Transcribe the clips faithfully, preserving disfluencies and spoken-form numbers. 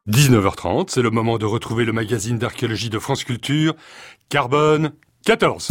dix-neuf heures trente, c'est le moment de retrouver le magazine d'archéologie de France Culture, Carbone quatorze.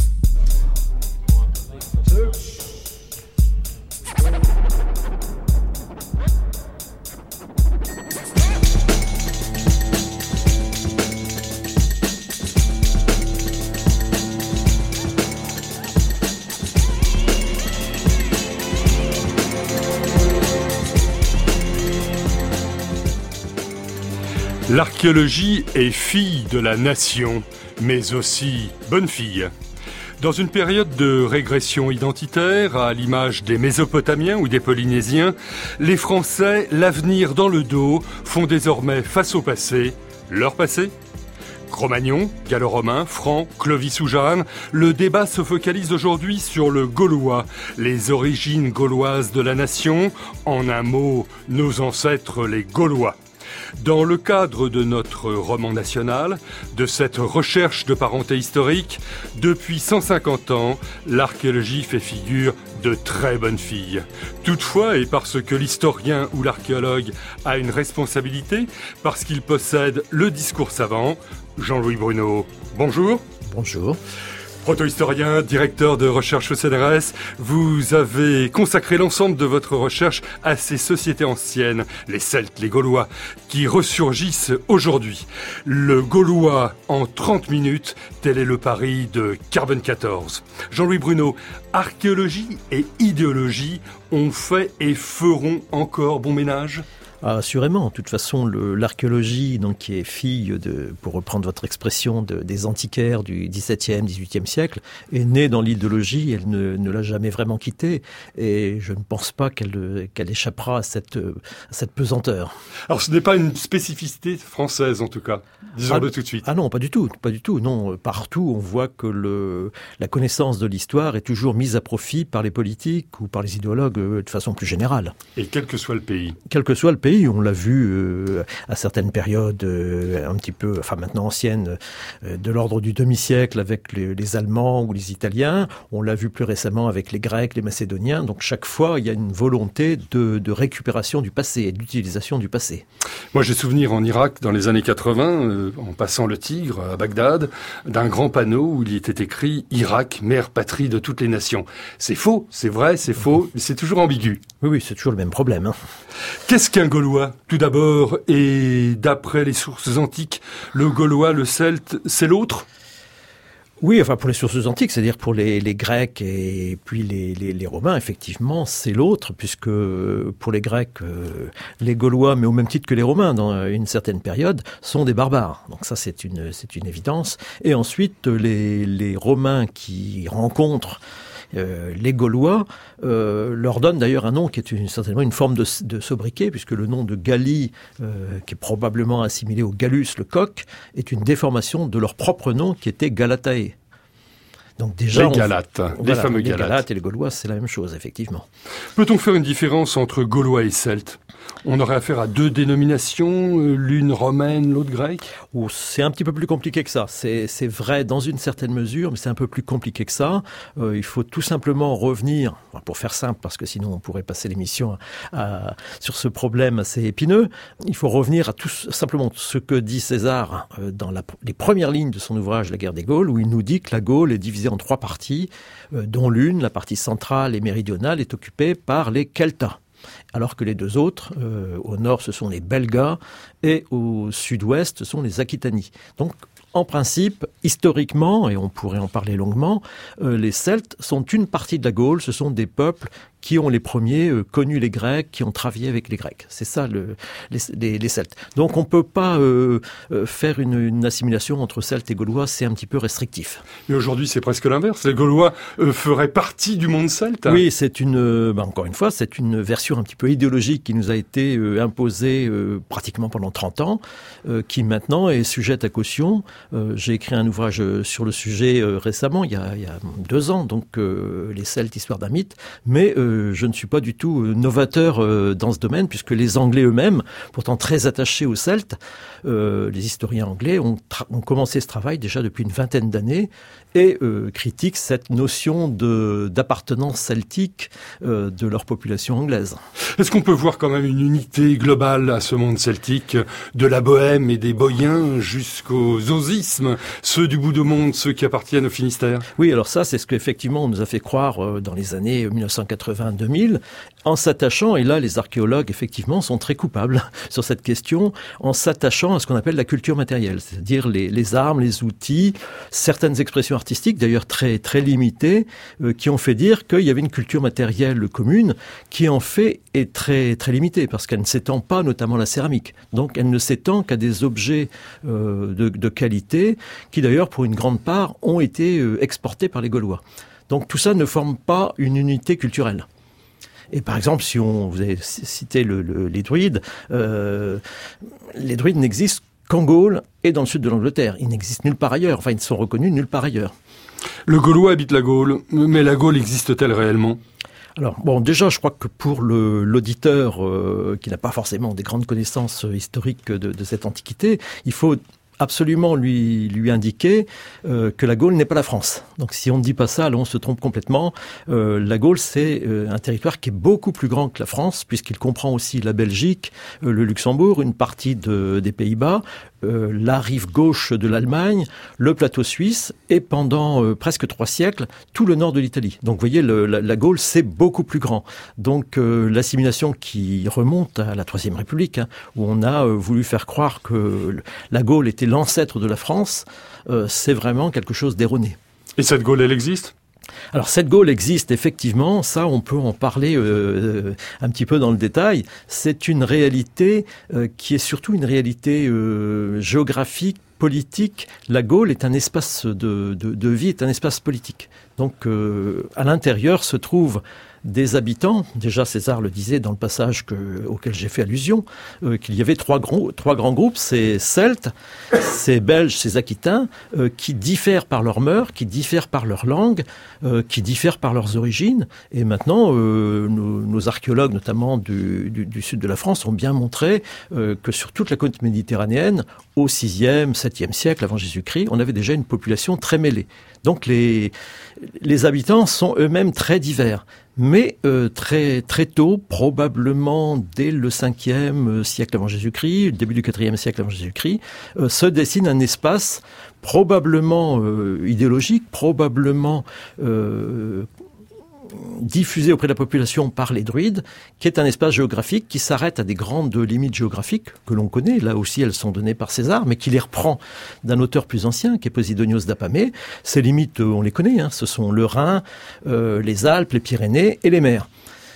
L'archéologie est fille de la nation, mais aussi bonne fille. Dans une période de régression identitaire, à l'image des Mésopotamiens ou des Polynésiens, les Français, l'avenir dans le dos, font désormais face au passé, leur passé. Cro-Magnon, gallo-romain, franc, Clovis ou Jeanne, le débat se focalise aujourd'hui sur le gaulois, les origines gauloises de la nation, en un mot, nos ancêtres les Gaulois. Dans le cadre de notre roman national, de cette recherche de parenté historique, depuis cent cinquante ans, l'archéologie fait figure de très bonne fille. Toutefois, et parce que l'historien ou l'archéologue a une responsabilité, parce qu'il possède le discours savant, Jean-Louis Bruno, bonjour. Bonjour. Proto-historien, directeur de recherche au C N R S, vous avez consacré l'ensemble de votre recherche à ces sociétés anciennes, les Celtes, les Gaulois, qui ressurgissent aujourd'hui. Le Gaulois en trente minutes, tel est le pari de Carbone quatorze. Jean-Louis Bruno, archéologie et idéologie ont fait et feront encore bon ménage ? Ah, assurément. De toute façon, le, l'archéologie, donc, qui est fille de, pour reprendre votre expression, de, des antiquaires du dix-septième, dix-huitième siècle, est née dans l'idéologie. Elle ne, ne l'a jamais vraiment quittée. Et je ne pense pas qu'elle, qu'elle échappera à cette, à cette pesanteur. Alors, ce n'est pas une spécificité française, en tout cas. Disons-le ah, tout de suite. Ah non, pas du tout. Pas du tout. Non, partout, on voit que le, la connaissance de l'histoire est toujours mise à profit par les politiques ou par les idéologues de façon plus générale. Et quel que soit le pays. Quel que soit le pays. On l'a vu euh, à certaines périodes euh, un petit peu, enfin maintenant anciennes, euh, de l'ordre du demi-siècle avec les, les Allemands ou les Italiens. On l'a vu plus récemment avec les Grecs, les Macédoniens. Donc chaque fois, il y a une volonté de, de récupération du passé et d'utilisation du passé. Moi, j'ai souvenir en Irak, dans les années quatre-vingts, euh, en passant le Tigre à Bagdad, d'un grand panneau où il était écrit « Irak, mère patrie de toutes les nations ». C'est faux, c'est vrai, c'est faux, mais c'est toujours ambigu. Oui, oui, c'est toujours le même problème. Hein. Qu'est-ce qu'un Gaulois, tout d'abord, et d'après les sources antiques, le Gaulois, le Celte, c'est l'autre ? Oui, enfin pour les sources antiques, c'est-à-dire pour les, les Grecs et puis les, les, les Romains, effectivement, c'est l'autre, puisque pour les Grecs, euh, les Gaulois, mais au même titre que les Romains, dans une certaine période, sont des barbares. Donc ça, c'est une, c'est une évidence. Et ensuite, les, les Romains qui rencontrent Euh, les Gaulois euh, leur donnent d'ailleurs un nom qui est une, certainement une forme de, de sobriquet, puisque le nom de Gallie, euh, qui est probablement assimilé au Gallus, le coq, est une déformation de leur propre nom qui était Galatae. Donc déjà, les Galates, on, les voilà, fameux les Galates. Galates et les Gaulois, c'est la même chose, effectivement. Peut-on faire une différence entre Gaulois et Celtes ? On aurait affaire à deux dénominations, l'une romaine, l'autre grecque ? Oh, c'est un petit peu plus compliqué que ça. C'est, c'est vrai dans une certaine mesure, mais c'est un peu plus compliqué que ça. Euh, il faut tout simplement revenir, pour faire simple, parce que sinon on pourrait passer l'émission à, à, sur ce problème assez épineux, il faut revenir à tout simplement ce que dit César euh, dans la, les premières lignes de son ouvrage « La guerre des Gaules », où il nous dit que la Gaule est divisée en trois parties, euh, dont l'une, la partie centrale et méridionale, est occupée par les Celtas. Alors que les deux autres, euh, au nord, ce sont les Belgas, et au sud-ouest, ce sont les Aquitanie. Donc, en principe, historiquement, et on pourrait en parler longuement, euh, les Celtes sont une partie de la Gaule, ce sont des peuples qui ont les premiers euh, connu les Grecs, qui ont travaillé avec les Grecs. C'est ça, le, les, les, les Celtes. Donc on ne peut pas euh, euh, faire une, une assimilation entre Celtes et Gaulois, c'est un petit peu restrictif. Mais aujourd'hui, c'est presque l'inverse. Les Gaulois euh, feraient partie du monde celte. Oui, c'est une, euh, bah, encore une fois, c'est une version un petit peu idéologique qui nous a été euh, imposée euh, pratiquement pendant trente ans, euh, qui maintenant est sujette à caution. Euh, j'ai écrit un ouvrage sur le sujet euh, récemment, il y, a, il y a deux ans, donc euh, les Celtes, histoire d'un mythe, mais euh, euh, je ne suis pas du tout euh, novateur euh, dans ce domaine, puisque les Anglais eux-mêmes, pourtant très attachés aux Celtes, euh, les historiens anglais ont, tra- ont commencé ce travail déjà depuis une vingtaine d'années et euh, critiquent cette notion de, d'appartenance celtique euh, de leur population anglaise. Est-ce qu'on peut voir quand même une unité globale à ce monde celtique, de la Bohème et des Boyens jusqu'aux Osismes, ceux du bout du monde, ceux qui appartiennent au Finistère? Oui, alors ça, c'est ce qu'effectivement on nous a fait croire euh, dans les années mille neuf cent quatre-vingts deux mille, en s'attachant, et là les archéologues effectivement sont très coupables sur cette question, en s'attachant à ce qu'on appelle la culture matérielle, c'est-à-dire les, les armes, les outils, certaines expressions artistiques, d'ailleurs très très limitées, euh, qui ont fait dire qu'il y avait une culture matérielle commune, qui en fait est très très limitée, parce qu'elle ne s'étend pas notamment à la céramique. Donc elle ne s'étend qu'à des objets euh, de, de qualité, qui d'ailleurs pour une grande part ont été euh, exportés par les Gaulois. Donc tout ça ne forme pas une unité culturelle. Et par exemple, si on, vous avez cité le, le, les druides, euh, les druides n'existent qu'en Gaule et dans le sud de l'Angleterre. Ils n'existent nulle part ailleurs. Enfin, ils ne sont reconnus nulle part ailleurs. Le Gaulois habite la Gaule, mais la Gaule existe-t-elle réellement ? Alors, bon, déjà, je crois que pour le, l'auditeur euh, qui n'a pas forcément des grandes connaissances historiques de, de cette antiquité, il faut absolument lui, lui indiquer euh, que la Gaule n'est pas la France. Donc si on ne dit pas ça, alors on se trompe complètement. Euh, la Gaule, c'est euh, un territoire qui est beaucoup plus grand que la France, puisqu'il comprend aussi la Belgique, euh, le Luxembourg, une partie de, des Pays-Bas, euh, la rive gauche de l'Allemagne, le plateau suisse, et pendant euh, presque trois siècles, tout le nord de l'Italie. Donc vous voyez, le, la, la Gaule, c'est beaucoup plus grand. Donc euh, l'assimilation qui remonte à la Troisième République, hein, où on a euh, voulu faire croire que la Gaule était l'ancêtre de la France, euh, c'est vraiment quelque chose d'erroné. Et cette Gaule, elle existe ? Alors cette Gaule existe effectivement, ça on peut en parler euh, un petit peu dans le détail. C'est une réalité euh, qui est surtout une réalité euh, géographique, politique. La Gaule est un espace de, de, de vie, est un espace politique. Donc euh, à l'intérieur se trouvent des habitants. Déjà, César le disait dans le passage que, auquel j'ai fait allusion, euh, qu'il y avait trois, gros, trois grands groupes, ces Celtes, ces Belges, ces Aquitains, euh, qui diffèrent par leurs mœurs, qui diffèrent par leur langue, euh, qui diffèrent par leurs origines. Et maintenant, euh, nos, nos archéologues, notamment du, du, du sud de la France, ont bien montré euh, que sur toute la côte méditerranéenne, au sixième, septième siècle avant Jésus-Christ, on avait déjà une population très mêlée. Donc les, les habitants sont eux-mêmes très divers. Mais euh, très très tôt, probablement dès le cinquième siècle avant Jésus-Christ, le début du quatrième siècle avant Jésus-Christ, euh, se dessine un espace probablement euh, idéologique, probablement euh, diffusé auprès de la population par les druides, qui est un espace géographique qui s'arrête à des grandes limites géographiques que l'on connaît. Là aussi, elles sont données par César, mais qui les reprend d'un auteur plus ancien, qui est Posidonios d'Apamée. Ces limites, on les connaît, hein, ce sont le Rhin, euh, les Alpes, les Pyrénées et les mers.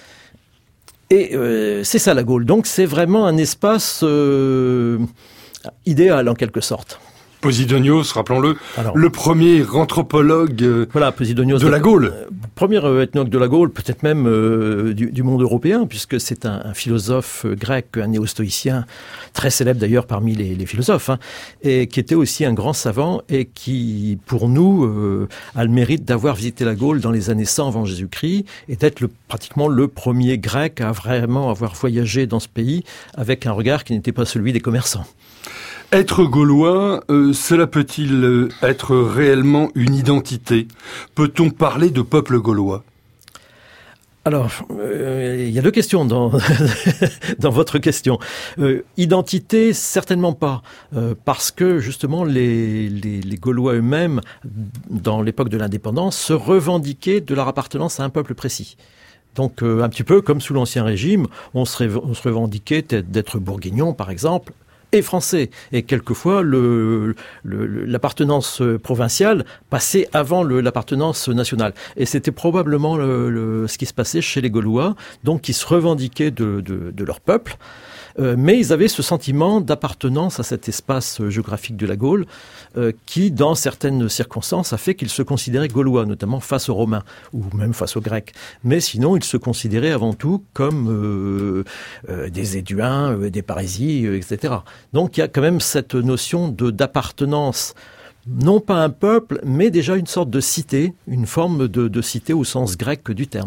Et euh, c'est ça la Gaule. Donc c'est vraiment un espace euh, idéal en quelque sorte. Posidonios, rappelons-le, Alors, le premier anthropologue euh, voilà, Posidonios de la Gaule. Euh, premier euh, ethnologue de la Gaule, peut-être même euh, du, du monde européen, puisque c'est un, un philosophe euh, grec, un néo-stoïcien, très célèbre d'ailleurs parmi les, les philosophes, hein, et qui était aussi un grand savant et qui, pour nous, euh, a le mérite d'avoir visité la Gaule dans les années cent avant Jésus-Christ, et d'être le, pratiquement le premier grec à vraiment avoir voyagé dans ce pays avec un regard qui n'était pas celui des commerçants. Être gaulois, euh, cela peut-il euh, être réellement une identité ? Peut-on parler de peuple gaulois ? Alors, euh, il y a deux questions dans, dans votre question. Euh, identité, certainement pas, euh, parce que justement les, les, les Gaulois eux-mêmes, dans l'époque de l'indépendance, se revendiquaient de leur appartenance à un peuple précis. Donc euh, un petit peu comme sous l'Ancien Régime, on se, rév- on se revendiquait d'être bourguignon, par exemple, et français. Et quelquefois, le, le, l'appartenance provinciale passait avant le, l'appartenance nationale. Et c'était probablement le, le, ce qui se passait chez les Gaulois, donc qui se revendiquaient de, de, de leur peuple. Euh, mais ils avaient ce sentiment d'appartenance à cet espace géographique de la Gaule euh, qui, dans certaines circonstances, a fait qu'ils se considéraient gaulois, notamment face aux Romains ou même face aux Grecs. Mais sinon, ils se considéraient avant tout comme euh, euh, des Éduins, euh, des Parisis, euh, et cetera. Donc il y a quand même cette notion de, d'appartenance, non pas un peuple, mais déjà une sorte de cité, une forme de, de cité au sens grec du terme.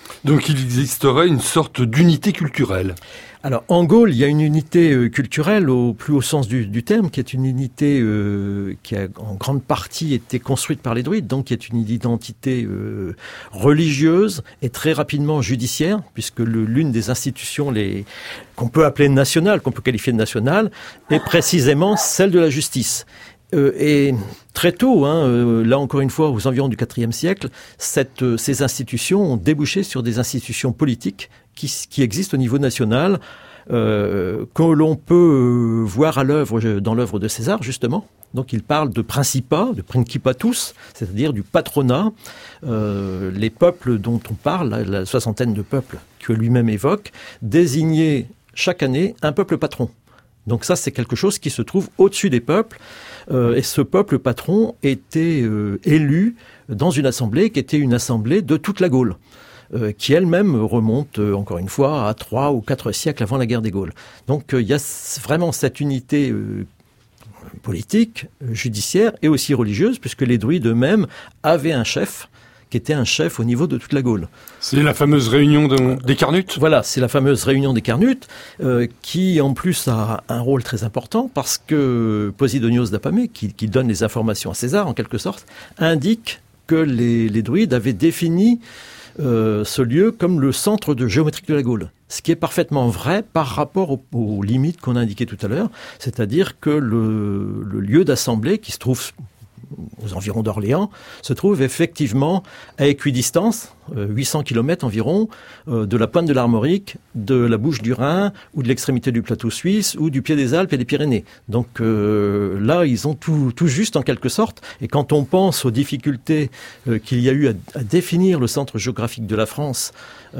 Donc il existerait une sorte d'unité culturelle. Alors, en Gaule, il y a une unité euh, culturelle au plus haut sens du, du terme, qui est une unité euh, qui a en grande partie été construite par les druides, donc qui est une identité euh, religieuse et très rapidement judiciaire, puisque le, l'une des institutions les, qu'on peut appeler nationales, qu'on peut qualifier de nationales, est précisément celle de la justice. Euh, et très tôt, hein, euh, là encore une fois, aux environs du quatrième siècle, cette, euh, ces institutions ont débouché sur des institutions politiques qui, qui existent au niveau national, euh, que l'on peut euh, voir à l'œuvre, dans l'œuvre de César, justement. Donc il parle de principat, de principatus, c'est-à-dire du patronat. Euh, les peuples dont on parle, la, la soixantaine de peuples que lui-même évoque, désignaient chaque année un peuple patron. Donc ça, c'est quelque chose qui se trouve au-dessus des peuples. Euh, et ce peuple patron était euh, élu dans une assemblée qui était une assemblée de toute la Gaule, euh, qui elle-même remonte, euh, encore une fois, à trois ou quatre siècles avant la guerre des Gaules. Donc il euh, y a vraiment cette unité euh, politique, judiciaire et aussi religieuse, puisque les druides eux-mêmes avaient un chef, qui était un chef au niveau de toute la Gaule. C'est la fameuse réunion de, des Carnutes ? Voilà, c'est la fameuse réunion des Carnutes, euh, qui en plus a un rôle très important, parce que Posidonios d'Apamée, qui, qui donne les informations à César en quelque sorte, indique que les, les druides avaient défini euh, ce lieu comme le centre de géométrique de la Gaule. Ce qui est parfaitement vrai par rapport aux, aux limites qu'on a indiquées tout à l'heure, c'est-à-dire que le, le lieu d'assemblée qui se trouve aux environs d'Orléans, se trouve effectivement à équidistance, euh, huit cents kilomètres environ, euh, de la pointe de l'Armorique, de la bouche du Rhin, ou de l'extrémité du plateau suisse, ou du pied des Alpes et des Pyrénées. Donc euh, là, ils ont tout, tout juste en quelque sorte. Et quand on pense aux difficultés euh, qu'il y a eu à, à définir le centre géographique de la France,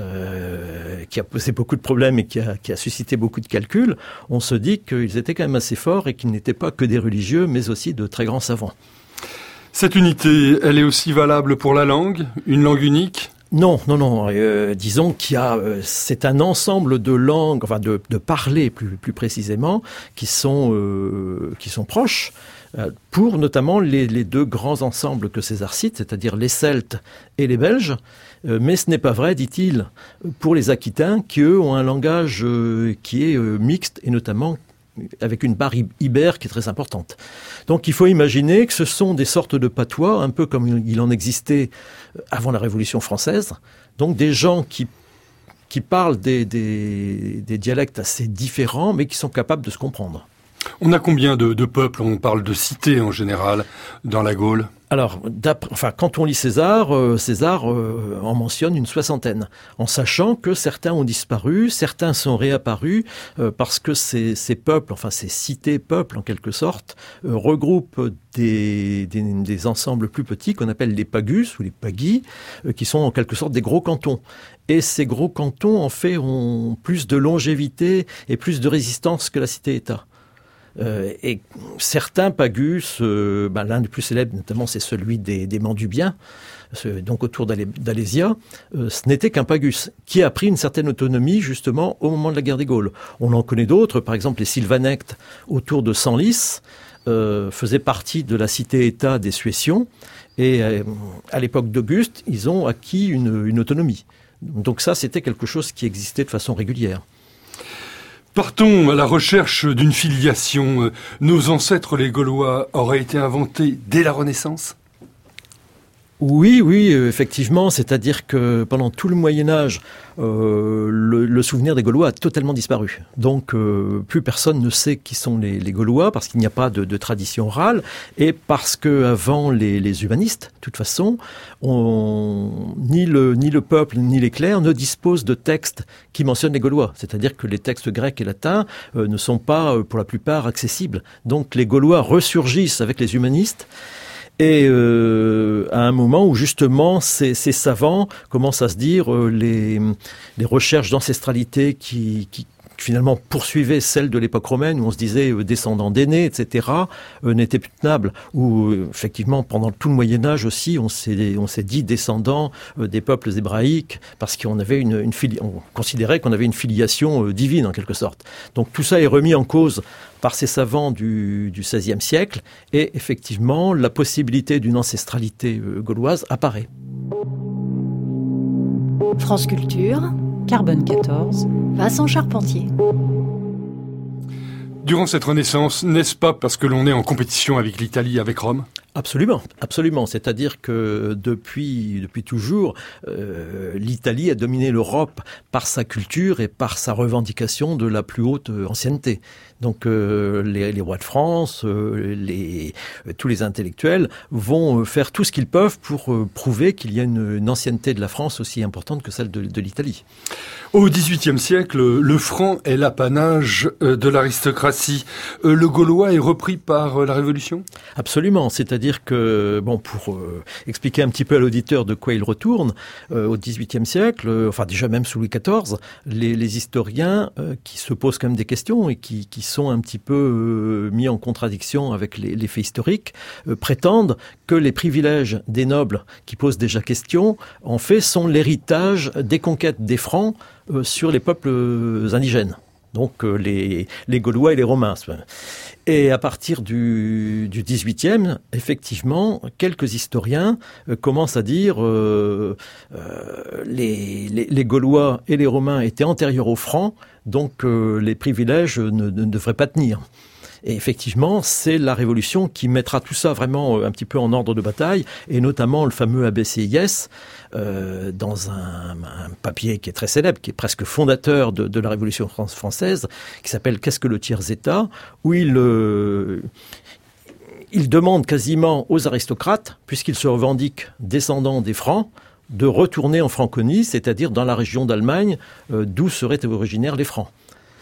euh, qui a posé beaucoup de problèmes et qui a, qui a suscité beaucoup de calculs, on se dit qu'ils étaient quand même assez forts et qu'ils n'étaient pas que des religieux, mais aussi de très grands savants. Cette unité, elle est aussi valable pour la langue, une langue unique ? Non, non, non. Euh, disons qu'il y a, euh, c'est un ensemble de langues, enfin de, de parlers plus, plus précisément, qui sont, euh, qui sont proches, euh, pour notamment les, les deux grands ensembles que César cite, c'est-à-dire les Celtes et les Belges. Euh, mais ce n'est pas vrai, dit-il, pour les Aquitains, qui eux ont un langage euh, qui est euh, mixte et notamment avec une barre ibère qui est très importante. Donc il faut imaginer que ce sont des sortes de patois, un peu comme il en existait avant la Révolution française, donc des gens qui, qui parlent des, des, des dialectes assez différents, mais qui sont capables de se comprendre. On a combien de, de peuples ? On parle de cités en général dans la Gaule. Alors, enfin, quand on lit César, euh, César euh, en mentionne une soixantaine, en sachant que certains ont disparu, certains sont réapparus, euh, parce que ces, ces peuples, enfin ces cités-peuples en quelque sorte, euh, regroupent des, des, des ensembles plus petits qu'on appelle les pagus ou les pagis, euh, qui sont en quelque sorte des gros cantons. Et ces gros cantons, en fait, ont plus de longévité et plus de résistance que la cité-État. Euh, et certains pagus, euh, ben, l'un des plus célèbres notamment, c'est celui des, des Mandubiens, donc autour d'Alé, d'Alésia, euh, ce n'était qu'un pagus qui a pris une certaine autonomie justement au moment de la guerre des Gaules. On en connaît d'autres, par exemple les Sylvanectes autour de Senlis euh, faisaient partie de la cité-État des Suétions, et euh, à l'époque d'Auguste, ils ont acquis une, une autonomie. Donc ça, c'était quelque chose qui existait de façon régulière. Partons à la recherche d'une filiation. Nos ancêtres, les Gaulois, auraient été inventés dès la Renaissance ? Oui, oui, effectivement, c'est-à-dire que pendant tout le Moyen-Âge, euh, le, le souvenir des Gaulois a totalement disparu. Donc, euh, plus personne ne sait qui sont les, les Gaulois, parce qu'il n'y a pas de, de tradition orale, et parce que avant les, les humanistes, de toute façon, on, ni, le, ni le peuple ni les clercs ne disposent de textes qui mentionnent les Gaulois. C'est-à-dire que les textes grecs et latins euh, ne sont pas, euh, pour la plupart, accessibles. Donc, les Gaulois ressurgissent avec les humanistes. Et euh, à un moment où justement ces, ces savants commencent à se dire euh, les, les recherches d'ancestralité qui, qui finalement poursuivaient celles de l'époque romaine, où on se disait euh, descendants d'aînés, et cetera, euh, n'étaient plus tenables. Où euh, effectivement pendant tout le Moyen-Âge aussi, on s'est, on s'est dit descendants euh, des peuples hébraïques, parce qu'on avait une, une fili- on considérait qu'on avait une filiation euh, divine en quelque sorte. Donc tout ça est remis en cause par ces savants du, du seizième siècle, et effectivement, la possibilité d'une ancestralité euh, gauloise apparaît. France Culture, Carbone quatorze, Vincent Charpentier. Durant cette Renaissance, n'est-ce pas parce que l'on est en compétition avec l'Italie, avec Rome ? Absolument, absolument. C'est-à-dire que depuis depuis toujours, euh, l'Italie a dominé l'Europe par sa culture et par sa revendication de la plus haute ancienneté. Donc euh, les, les rois de France, euh, les, euh, tous les intellectuels vont faire tout ce qu'ils peuvent pour euh, prouver qu'il y a une, une ancienneté de la France aussi importante que celle de, de l'Italie. Au dix-huitième siècle, le franc est l'apanage de l'aristocratie. Le gaulois est repris par la Révolution ? Absolument. C'est-à-dire que, bon, pour euh, expliquer un petit peu à l'auditeur de quoi il retourne, euh, au dix-huitième siècle, euh, enfin déjà même sous Louis quatorze, les, les historiens euh, qui se posent quand même des questions et qui, qui sont un petit peu euh, mis en contradiction avec les, les faits historiques, euh, prétendent que les privilèges des nobles qui posent déjà question, en fait, sont l'héritage des conquêtes des Francs euh, sur les peuples indigènes. Donc euh, les, les Gaulois et les Romains. Et à partir du, du dix-huitième, effectivement, quelques historiens euh, commencent à dire euh, euh, les, les, les Gaulois et les Romains étaient antérieurs aux Francs, donc euh, les privilèges ne, ne, ne devraient pas tenir. Et effectivement, c'est la Révolution qui mettra tout ça vraiment un petit peu en ordre de bataille, et notamment le fameux A B C I S, euh, dans un, un papier qui est très célèbre, qui est presque fondateur de, de la Révolution française, qui s'appelle « Qu'est-ce que le tiers-État ?», où il... Euh, il demande quasiment aux aristocrates, puisqu'ils se revendiquent descendants des Francs, de retourner en Franconie, c'est-à-dire dans la région d'Allemagne, euh, d'où seraient originaires les Francs.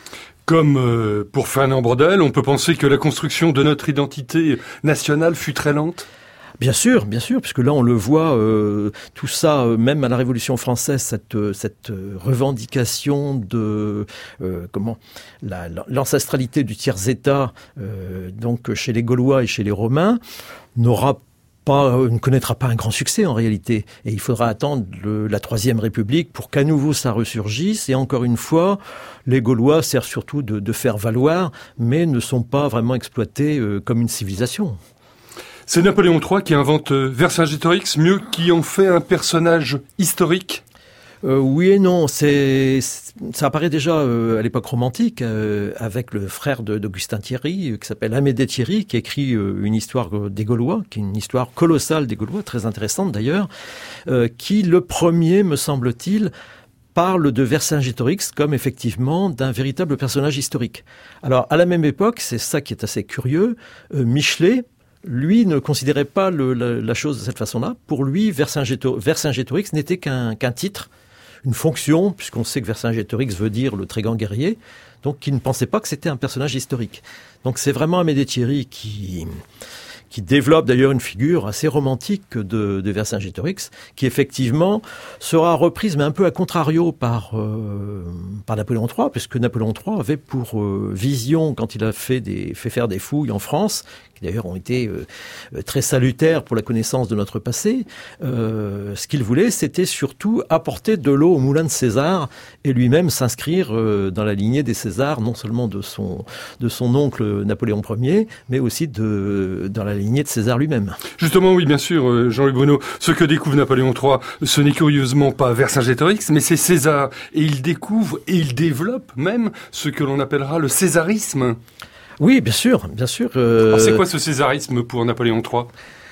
Comme euh, pour Fernand Braudel, on peut penser que la construction de notre identité nationale fut très lente ? Bien sûr, bien sûr, puisque là on le voit, euh, tout ça, euh, même à la Révolution française, cette, euh, cette revendication de euh, comment la, l'ancestralité du tiers-État, euh, donc chez les Gaulois et chez les Romains, n'aura Pas, ne connaîtra pas un grand succès en réalité. Et il faudra attendre le, la Troisième République pour qu'à nouveau ça ressurgisse. Et encore une fois, les Gaulois servent surtout de, de faire valoir, mais ne sont pas vraiment exploités euh, comme une civilisation. C'est Napoléon trois qui invente Vercingétorix, mieux qui en fait un personnage historique. Euh, oui et non, c'est, ça apparaît déjà euh, à l'époque romantique euh, avec le frère de, d'Augustin Thierry euh, qui s'appelle Amédée Thierry, qui écrit euh, une histoire des Gaulois, qui est une histoire colossale des Gaulois, très intéressante d'ailleurs, euh, qui le premier, me semble-t-il, parle de Vercingétorix comme effectivement d'un véritable personnage historique. Alors à la même époque, c'est ça qui est assez curieux, euh, Michelet, lui, ne considérait pas le, la, la chose de cette façon-là. Pour lui, Vercingétor- Vercingétorix n'était qu'un, qu'un titre, une fonction, puisqu'on sait que Vercingétorix veut dire le très grand guerrier, donc il ne pensait pas que c'était un personnage historique. Donc c'est vraiment Amédée Thierry qui, qui développe d'ailleurs une figure assez romantique de, de Vercingétorix, qui effectivement sera reprise, mais un peu à contrario par, euh, par Napoléon trois, puisque Napoléon trois avait pour euh, vision, quand il a fait, des, fait faire des fouilles en France, qui d'ailleurs ont été euh, très salutaires pour la connaissance de notre passé, euh, ce qu'il voulait, c'était surtout apporter de l'eau au moulin de César et lui-même s'inscrire euh, dans la lignée des Césars, non seulement de son, de son oncle Napoléon Ier, mais aussi de, dans la lignée de César lui-même. Justement, oui, bien sûr, Jean-Louis Bruno, ce que découvre Napoléon trois, ce n'est curieusement pas Vercingétorix, mais c'est César. Et il découvre et il développe même ce que l'on appellera le césarisme. Oui, bien sûr, bien sûr. Euh... Alors c'est quoi ce césarisme pour Napoléon trois ?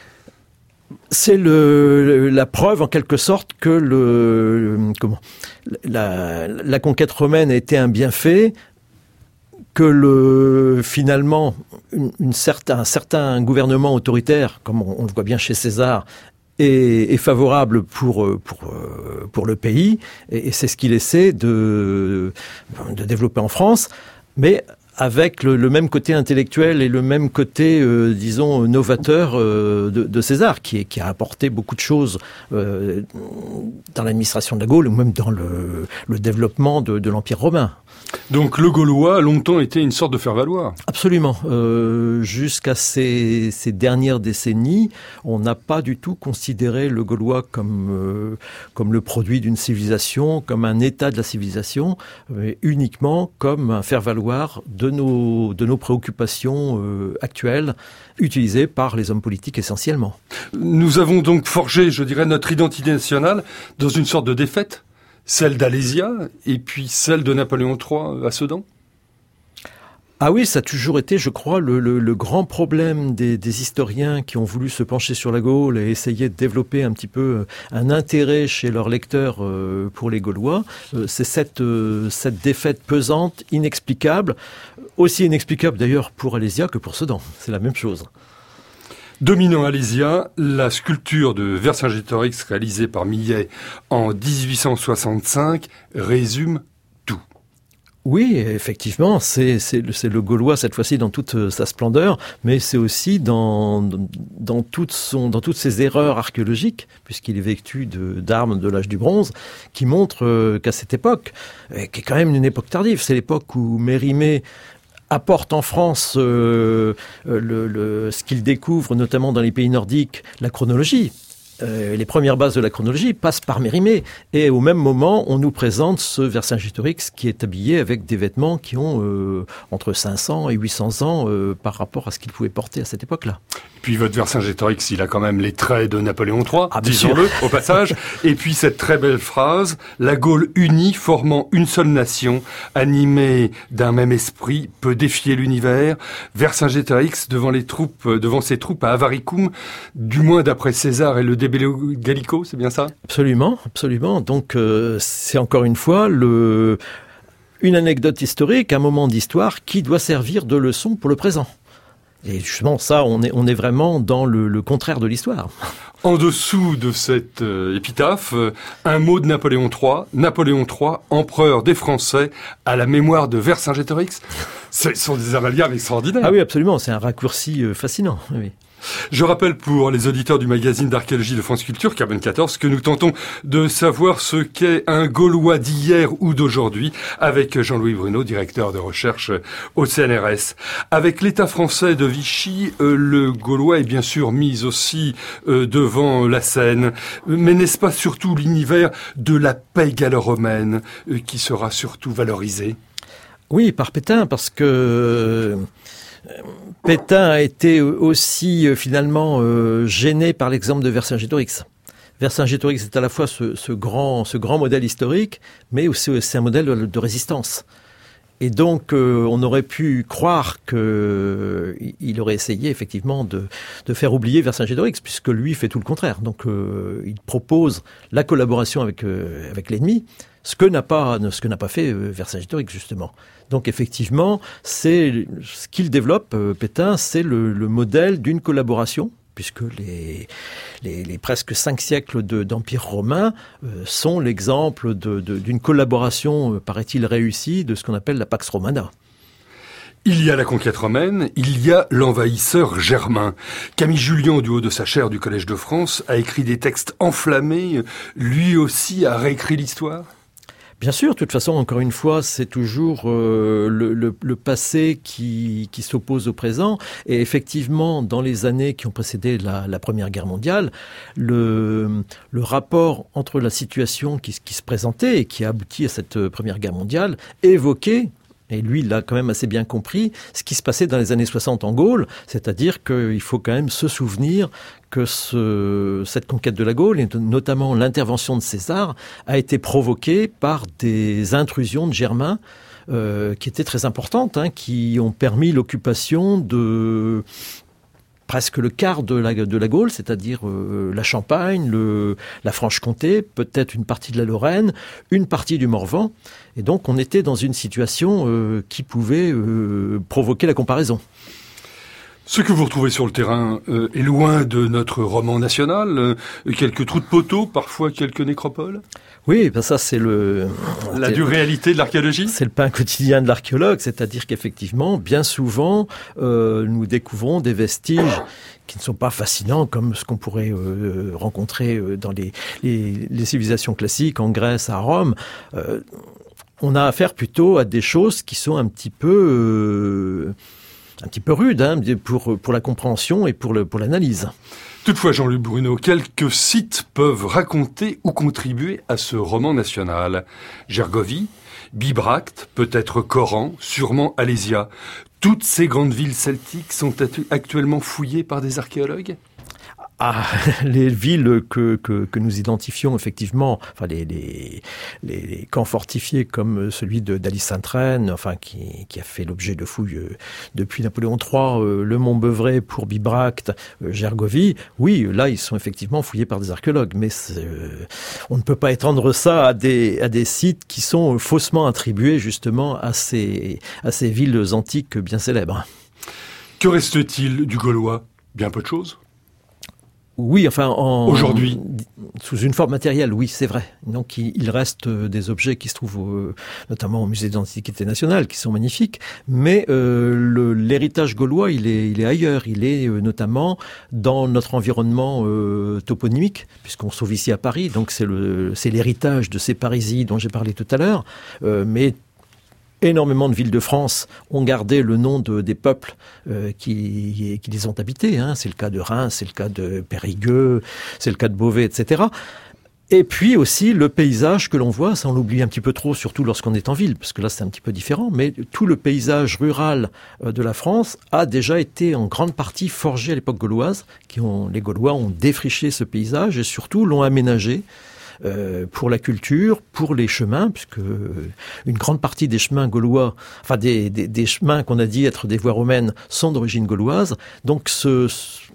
C'est le, la preuve, en quelque sorte, que le, comment, la, la conquête romaine a été un bienfait, que le, finalement, une, une certain, un certain gouvernement autoritaire, comme on, on le voit bien chez César, est, est favorable pour, pour, pour le pays, et, et c'est ce qu'il essaie de, de développer en France, mais avec le, le même côté intellectuel et le même côté, euh, disons, novateur euh, de, de César, qui, est, qui a apporté beaucoup de choses euh, dans l'administration de la Gaule, ou même dans le, le développement de, de l'Empire romain. Donc le Gaulois a longtemps été une sorte de faire-valoir. Absolument. Euh, jusqu'à ces, ces dernières décennies, on n'a pas du tout considéré le Gaulois comme, euh, comme le produit d'une civilisation, comme un état de la civilisation, mais uniquement comme un faire-valoir de nos, de nos préoccupations euh, actuelles, utilisées par les hommes politiques essentiellement. Nous avons donc forgé, je dirais, notre identité nationale dans une sorte de défaite. Celle d'Alésia et puis celle de Napoléon trois à Sedan? Ah oui, ça a toujours été, je crois, le, le, le grand problème des, des historiens qui ont voulu se pencher sur la Gaule et essayer de développer un petit peu un intérêt chez leurs lecteurs euh, pour les Gaulois. Euh, c'est cette, euh, cette défaite pesante, inexplicable, aussi inexplicable d'ailleurs pour Alésia que pour Sedan. C'est la même chose. Dominant Alésia, la sculpture de Vercingétorix réalisée par Millet en dix-huit cent soixante-cinq résume tout. Oui, effectivement, c'est, c'est, c'est le Gaulois cette fois-ci dans toute sa splendeur, mais c'est aussi dans, dans, toute son, dans toutes ses erreurs archéologiques, puisqu'il est vêtu de, d'armes de l'âge du bronze, qui montrent qu'à cette époque, qui est quand même une époque tardive, c'est l'époque où Mérimée apporte en France euh, le, le, ce qu'il découvre, notamment dans les pays nordiques, la chronologie. Euh, les premières bases de la chronologie passent par Mérimée. Et au même moment, on nous présente ce Vercingétorix qui est habillé avec des vêtements qui ont euh, entre cinq cents et huit cents ans euh, par rapport à ce qu'il pouvait porter à cette époque-là. Puis votre Vercingétorix, il a quand même les traits de Napoléon trois, ah, disons-le au passage. Et puis cette très belle phrase, la Gaule unie, formant une seule nation, animée d'un même esprit, peut défier l'univers. Vercingétorix devant les troupes, devant ses troupes à Avaricum, du moins d'après César et le De Bello Gallico, c'est bien ça? Absolument, absolument. Donc euh, c'est encore une fois le une anecdote historique, un moment d'histoire qui doit servir de leçon pour le présent. Et justement, ça, on est, on est vraiment dans le, le contraire de l'histoire. En dessous de cette euh, épitaphe, euh, un mot de Napoléon trois. Napoléon trois, empereur des Français, à la mémoire de Vercingétorix. Ce sont des amalgames extraordinaires. Ah oui, absolument, c'est un raccourci euh, fascinant. Oui. Je rappelle pour les auditeurs du magazine d'archéologie de France Culture, Carbone quatorze, que nous tentons de savoir ce qu'est un Gaulois d'hier ou d'aujourd'hui avec Jean-Louis Bruno, directeur de recherche au C N R S. Avec l'État français de Vichy, euh, le Gaulois est bien sûr mis aussi euh, devant la scène. Mais n'est-ce pas surtout l'univers de la paix gallo-romaine euh, qui sera surtout valorisé? Oui, par Pétain, parce que... Euh... Pétain a été aussi euh, finalement euh, gêné par l'exemple de Vercingétorix. Vercingétorix est à la fois ce, ce, grand, ce grand modèle historique, mais aussi c'est un modèle de, de résistance. Et donc, euh, on aurait pu croire qu'il euh, aurait essayé effectivement de, de faire oublier Vercingétorix, puisque lui fait tout le contraire. Donc, euh, il propose la collaboration avec, euh, avec l'ennemi, ce que n'a pas, ce que n'a pas fait euh, Vercingétorix justement. Donc, effectivement, c'est ce qu'il développe, euh, Pétain, c'est le, le modèle d'une collaboration, puisque les, les, les presque cinq siècles de, d'Empire romain euh, sont l'exemple de, de, d'une collaboration, euh, paraît-il, réussie de ce qu'on appelle la Pax Romana. Il y a la conquête romaine, il y a l'envahisseur germain. Camille Jullian, du haut de sa chaire du Collège de France, a écrit des textes enflammés, lui aussi a réécrit l'histoire. Bien sûr, de toute façon, encore une fois, c'est toujours euh, le, le, le passé qui, qui s'oppose au présent. Et effectivement, dans les années qui ont précédé la, la Première Guerre mondiale, le, le rapport entre la situation qui, qui se présentait et qui a abouti à cette Première Guerre mondiale évoquait, et lui, il l'a quand même assez bien compris, ce qui se passait dans les années soixante en Gaule, c'est-à-dire qu'il faut quand même se souvenir que ce, cette conquête de la Gaule, et notamment l'intervention de César, a été provoquée par des intrusions de Germains euh, qui étaient très importantes, hein, qui ont permis l'occupation de presque le quart de la, de la Gaule, c'est-à-dire euh, la Champagne, le, la Franche-Comté, peut-être une partie de la Lorraine, une partie du Morvan. Et donc on était dans une situation euh, qui pouvait euh, provoquer la comparaison. Ce que vous retrouvez sur le terrain euh, est loin de notre roman national, euh, quelques trous de poteaux, parfois quelques nécropoles. Oui, ben ça c'est le... La dure réalité de l'archéologie. C'est le pain quotidien de l'archéologue, c'est-à-dire qu'effectivement, bien souvent, euh, nous découvrons des vestiges qui ne sont pas fascinants comme ce qu'on pourrait euh, rencontrer dans les, les, les civilisations classiques, en Grèce, à Rome. Euh, on a affaire plutôt à des choses qui sont un petit peu... Euh, un petit peu rude hein, pour, pour la compréhension et pour, le, pour l'analyse. Toutefois, Jean-Luc Bruno, quelques sites peuvent raconter ou contribuer à ce roman national. Gergovie, Bibracte, peut-être Coran, sûrement Alésia. Toutes ces grandes villes celtiques sont actuellement fouillées par des archéologues ? Ah, les villes que, que, que nous identifions effectivement, enfin les, les, les, les camps fortifiés comme celui de d'Aly-Sainte-Reine, enfin qui, qui a fait l'objet de fouilles euh, depuis Napoléon trois, euh, le Mont-Beuvray pour Bibracte, euh, Gergovie, oui, là ils sont effectivement fouillés par des archéologues, mais euh, on ne peut pas étendre ça à des, à des sites qui sont faussement attribués justement à ces, à ces villes antiques bien célèbres. Que reste-t-il du Gaulois ? Bien peu de choses. Oui, enfin, en, aujourd'hui, sous une forme matérielle, oui, c'est vrai. Donc, il, il reste des objets qui se trouvent euh, notamment au musée d'Antiquité nationale, qui sont magnifiques. Mais euh, le, l'héritage gaulois, il est, il est ailleurs. Il est euh, notamment dans notre environnement euh, toponymique, puisqu'on se trouve ici à Paris. Donc, c'est le, c'est l'héritage de ces Parisis dont j'ai parlé tout à l'heure. Euh, mais énormément de villes de France ont gardé le nom de, des peuples euh, qui, qui les ont habités. Hein. C'est le cas de Reims, c'est le cas de Périgueux, c'est le cas de Beauvais, et cetera. Et puis aussi le paysage que l'on voit, ça on l'oublie un petit peu trop, surtout lorsqu'on est en ville, parce que là c'est un petit peu différent, mais tout le paysage rural de la France a déjà été en grande partie forgé à l'époque gauloise. Qui ont, les Gaulois ont défriché ce paysage et surtout l'ont aménagé. Euh, pour la culture, pour les chemins, puisque une grande partie des chemins gaulois, enfin des, des, des chemins qu'on a dit être des voies romaines, sont d'origine gauloise. Donc ce,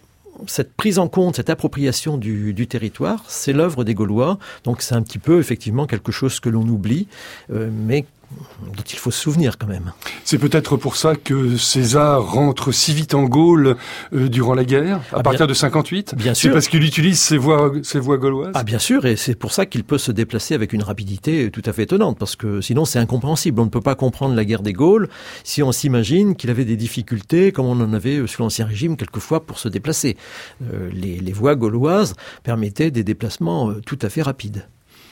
cette prise en compte, cette appropriation du, du territoire, c'est l'œuvre des Gaulois. Donc c'est un petit peu effectivement quelque chose que l'on oublie, euh, mais dont il faut se souvenir quand même. C'est peut-être pour ça que César rentre si vite en Gaule euh, durant la guerre, à ah partir bien, de cinquante-huit. Bien sûr. C'est parce qu'il utilise ses voies, ses voies gauloises. Ah bien sûr, et c'est pour ça qu'il peut se déplacer avec une rapidité tout à fait étonnante, parce que sinon c'est incompréhensible. On ne peut pas comprendre la guerre des Gaules si on s'imagine qu'il avait des difficultés, comme on en avait sous l'Ancien Régime quelquefois pour se déplacer. Euh, les, les voies gauloises permettaient des déplacements euh, tout à fait rapides.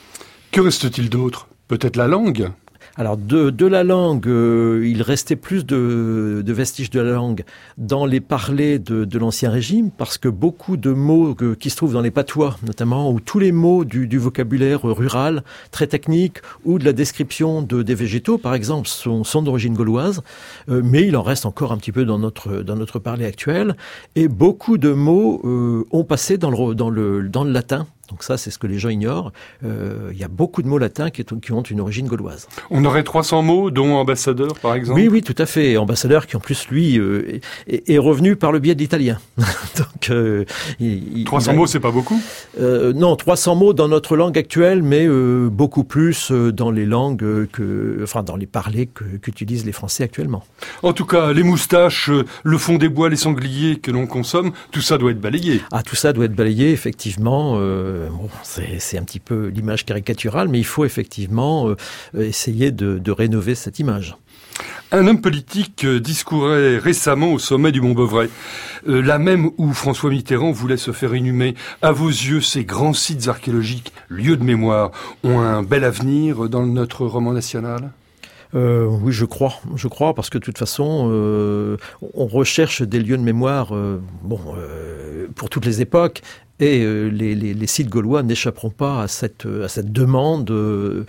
Que reste-t-il d'autre ? Peut-être la langue ? Alors de, de la langue, euh, il restait plus de, de vestiges de la langue dans les parlers de, de l'Ancien Régime, parce que beaucoup de mots que, qui se trouvent dans les patois, notamment, ou tous les mots du, du vocabulaire rural, très technique, ou de la description de, des végétaux, par exemple, sont, sont d'origine gauloise, euh, mais il en reste encore un petit peu dans notre, dans notre parler actuel, et beaucoup de mots euh, ont passé dans le, dans le, dans le latin. Donc ça, c'est ce que les gens ignorent. Euh, il y a beaucoup de mots latins qui, qui ont une origine gauloise. On aurait trois cents mots, dont ambassadeur, par exemple ? Oui, oui, tout à fait. Ambassadeur qui, en plus, lui, euh, est, est revenu par le biais de l'italien. Donc, euh, il, trois cents il a... mots, c'est pas beaucoup ? euh, Non, trois cents mots dans notre langue actuelle, mais euh, beaucoup plus dans les langues, que, enfin, dans les parlers que, qu'utilisent les Français actuellement. En tout cas, les moustaches, le fond des bois, les sangliers que l'on consomme, tout ça doit être balayé. Ah, tout ça doit être balayé, effectivement. Euh, Bon, c'est, c'est un petit peu l'image caricaturale, mais il faut effectivement euh, essayer de, de rénover cette image. Un homme politique discourait récemment au sommet du Mont-Beuvray, euh, là même où François Mitterrand voulait se faire inhumer. À vos yeux, ces grands sites archéologiques, lieux de mémoire, ont un bel avenir dans notre roman national ? Euh, oui, je crois, je crois, parce que de toute façon, euh, on recherche des lieux de mémoire, euh, bon, euh, pour toutes les époques. Et euh, les, les, les sites gaulois n'échapperont pas à cette, à cette demande euh,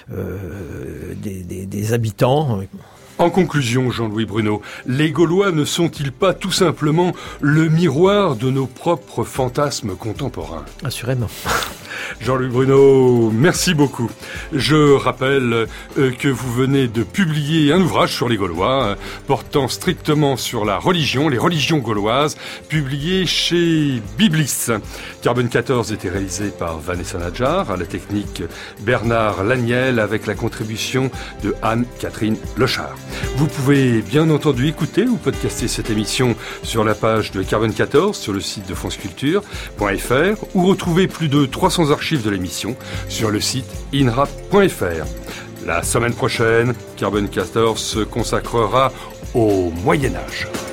euh, des, des, des habitants. En conclusion, Jean-Louis Bruno, les Gaulois ne sont-ils pas tout simplement le miroir de nos propres fantasmes contemporains ? Assurément. Jean-Louis Bruno, merci beaucoup. Je rappelle euh, que vous venez de publier un ouvrage sur les Gaulois, euh, portant strictement sur la religion, les religions gauloises, publié chez Biblis. Carbone quatorze était réalisé par Vanessa Nadjar, à la technique Bernard Laniel, avec la contribution de Anne-Catherine Lechard. Vous pouvez bien entendu écouter ou podcaster cette émission sur la page de Carbone quatorze, sur le site de france culture point f r, ou retrouver plus de trois cents archives de l'émission sur le site inrap point f r. La semaine prochaine, Carbone quatorze se consacrera au Moyen-Âge.